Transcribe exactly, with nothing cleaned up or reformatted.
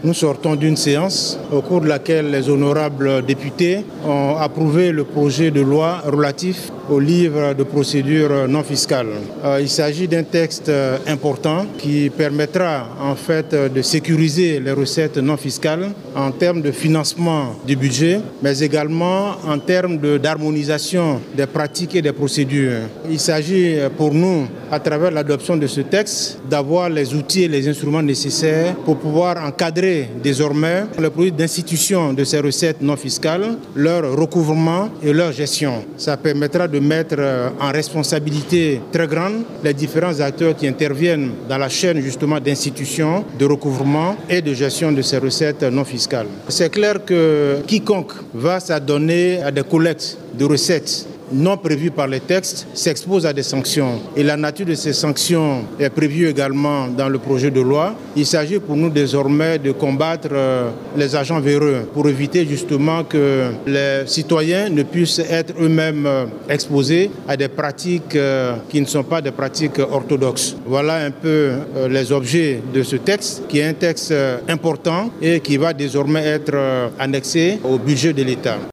Nous sortons d'une séance au cours de laquelle les honorables députés ont approuvé le projet de loi relatif au livre de procédure non fiscale. Il s'agit d'un texte important qui permettra en fait de sécuriser les recettes non fiscales en termes de financement du budget, mais également en termes de, d'harmonisation des pratiques et des procédures. Il s'agit pour nous, à travers l'adoption de ce texte, d'avoir les outils et les instruments nécessaires pour pouvoir encadrer désormais le produit d'institution de ces recettes non fiscales, leur recouvrement et leur gestion. Ça permettra de mettre en responsabilité très grande les différents acteurs qui interviennent dans la chaîne justement d'institution, de recouvrement et de gestion de ces recettes non fiscales. C'est clair que quiconque va s'adonner à des collectes de recettes non prévues par les textes s'expose à des sanctions. Et la nature de ces sanctions est prévue également dans le projet de loi. Il s'agit pour nous désormais de combattre les agents véreux pour éviter justement que les citoyens ne puissent être eux-mêmes exposés à des pratiques qui ne sont pas des pratiques orthodoxes. Voilà un peu les objets de ce texte, qui est un texte important et qui va désormais être annexé au budget de l'État.